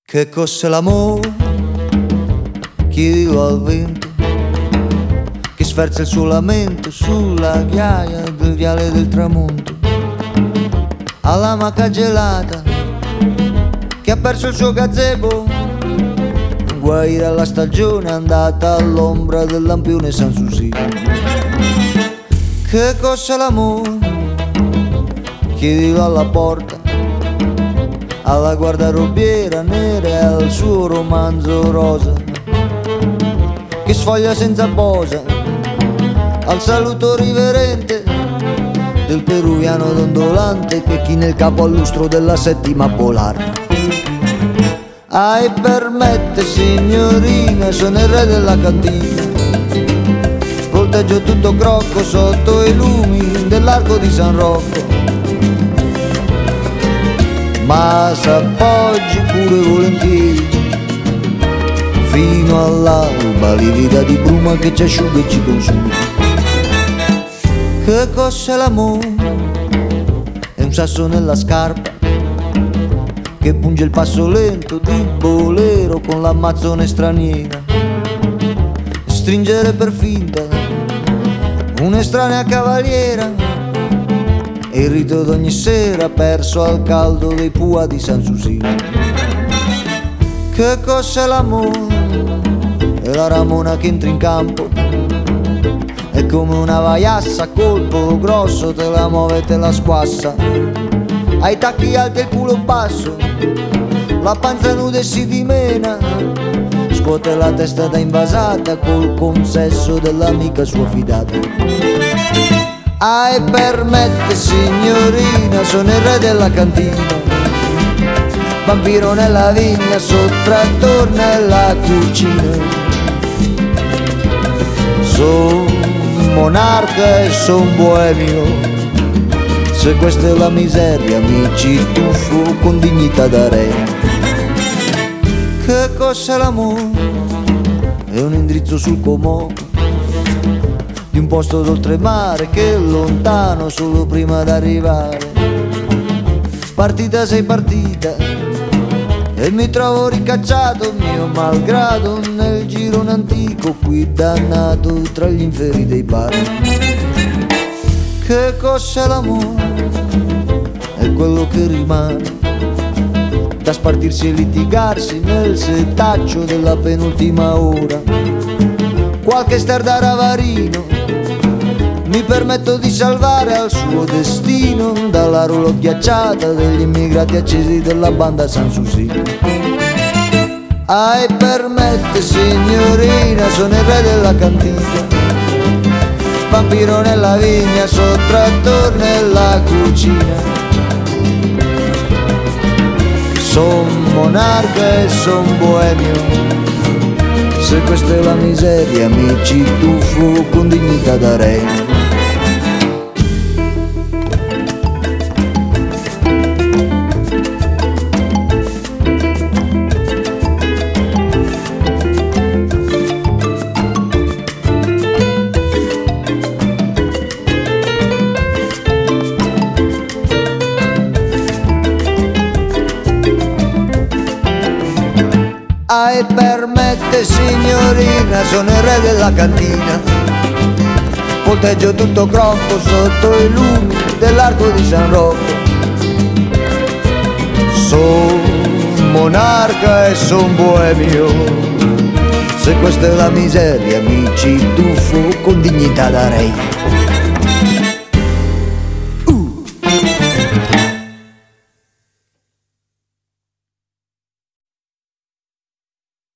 Che cos'è l'amore? Chiedilo al vento che sferza il suo lamento sulla ghiaia del viale del tramonto, alla maca gelata che ha perso il suo gazebo, guaire alla stagione andata all'ombra del lampione San Susì. Che cos'è l'amore? Chiedilo alla porta, alla guardarobiera nera e al suo romanzo rosa che sfoglia senza posa, al saluto riverente del peruviano dondolante che china il capo al lustro della settima polare. Permette signorina, sono il re della cantina, volteggio tutto crocco sotto i lumi dell'arco di San Rocco, ma s'appoggi pure volentieri fino all'alba, livida di bruma che ci asciuga e ci consuma. Che cos'è l'amore? È un sasso nella scarpa che punge il passo lento di bolero con l'ammazzone straniera, stringere per finta un'estranea cavaliera e il rito d'ogni sera perso al caldo dei pua di San Susì. Che cos'è l'amore? È la ramona che entra in campo, è come una vaiassa a colpo grosso, te la muove e te la squassa, ai tacchi alti e il culo basso, la panza nuda e si dimena, scuote la testa da invasata col consesso dell'amica sua fidata. Permette signorina, sono il re della cantina, vampiro nella vigna, sottrattor nella cucina, son monarca e son boemio, se questa è la miseria mi ci tuffo con dignità da re. Che cos'è l'amore? È un indirizzo sul Comò di un posto d'oltremare che è lontano solo prima d'arrivare. Partita sei partita e mi trovo ricacciato mio malgrado nel girone antico qui dannato tra gli inferi dei bar. Che cos'è l'amore? È quello che rimane da spartirsi e litigarsi nel setaccio della penultima ora. Qualche ster ravarino mi permetto di salvare al suo destino dalla rulo ghiacciata degli immigrati accesi della banda San Susì. Permette signorina, sono il re della cantina, vampiro nella vigna, sottrattor nella cucina, son monarca e son boemio, se questa è la miseria mi ci tuffo con dignità da re. Permette signorina, sono il re della cantina, volteggio tutto crocco sotto i lumi dell'arco di San Rocco, son monarca e son boemio, se questa è la miseria mi ci tuffo con dignità da re.